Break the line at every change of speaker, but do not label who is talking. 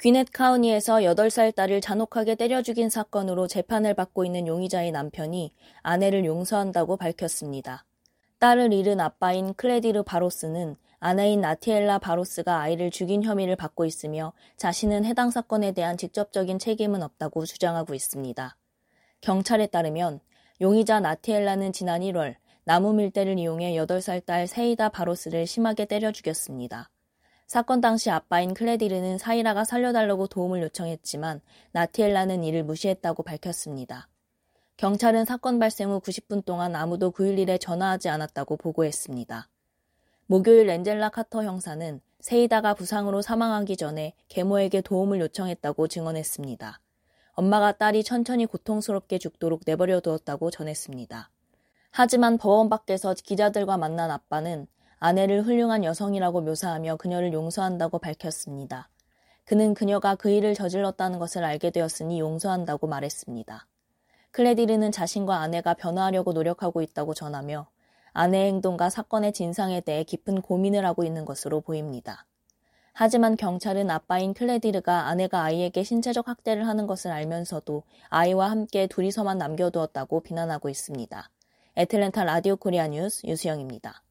귀넷 카운티에서 8살 딸을 잔혹하게 때려 죽인 사건으로 재판을 받고 있는 용의자의 남편이 아내를 용서한다고 밝혔습니다. 딸을 잃은 아빠인 클레디르 바로스는 아내인 나티엘라 바로스가 아이를 죽인 혐의를 받고 있으며 자신은 해당 사건에 대한 직접적인 책임은 없다고 주장하고 있습니다. 경찰에 따르면 용의자 나티엘라는 지난 1월 나무 밀대를 이용해 8살 딸 세이다 바로스를 심하게 때려 죽였습니다. 사건 당시 아빠인 클레디르는 사이라가 살려달라고 도움을 요청했지만 나티엘라는 이를 무시했다고 밝혔습니다. 경찰은 사건 발생 후 90분 동안 아무도 911에 전화하지 않았다고 보고했습니다. 목요일 렌젤라 카터 형사는 세이다가 부상으로 사망하기 전에 계모에게 도움을 요청했다고 증언했습니다. 엄마가 딸이 천천히 고통스럽게 죽도록 내버려 두었다고 전했습니다. 하지만 법원 밖에서 기자들과 만난 아빠는 아내를 훌륭한 여성이라고 묘사하며 그녀를 용서한다고 밝혔습니다. 그는 그녀가 그 일을 저질렀다는 것을 알게 되었으니 용서한다고 말했습니다. 클레디르는 자신과 아내가 변화하려고 노력하고 있다고 전하며 아내의 행동과 사건의 진상에 대해 깊은 고민을 하고 있는 것으로 보입니다. 하지만 경찰은 아빠인 클레디르가 아내가 아이에게 신체적 학대를 하는 것을 알면서도 아이와 함께 둘이서만 남겨두었다고 비난하고 있습니다. 애틀랜타 라디오 코리아 뉴스 유수영입니다.